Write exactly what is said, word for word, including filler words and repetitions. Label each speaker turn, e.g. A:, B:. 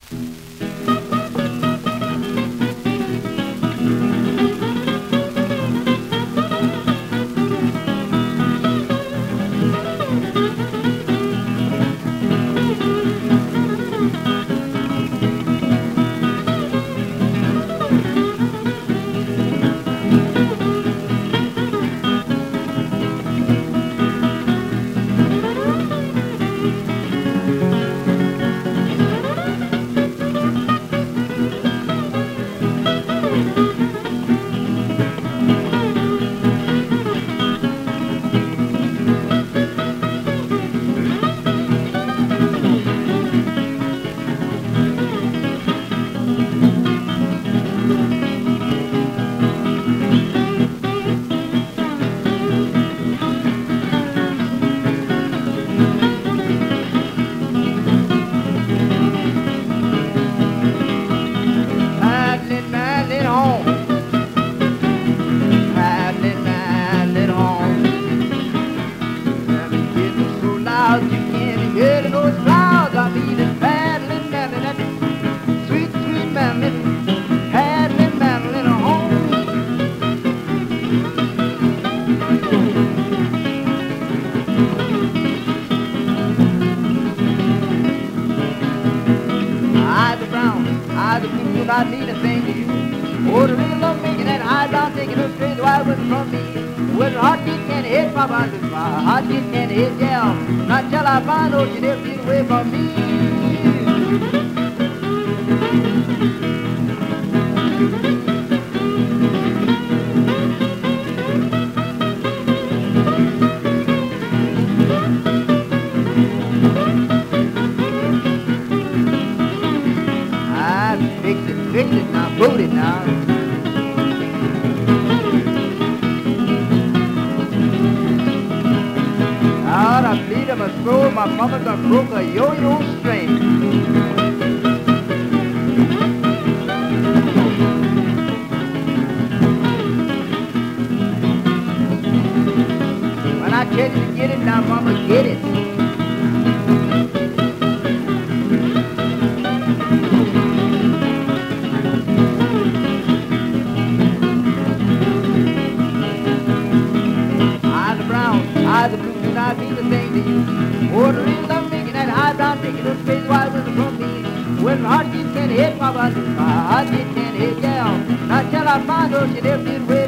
A: I need a thing to you. Oh, the real love making that high down taking her straight wide away from me. Well, the heart beat can't hit my body, my heart beat can't hit, yeah. Not till I find out she never get away from me. Fix it, fix it now, boot it now. Out I bleed of my throat, my mama done broke a yo-yo string. When I tell you to get it now, mama, get it. The blue do not mean a thing to you. Oh, the real love making that high brown taking those crazy wild women from me. Well, my heart beat can't hit my body, my heart beat can't hit, yeah. Not till I find out she never did away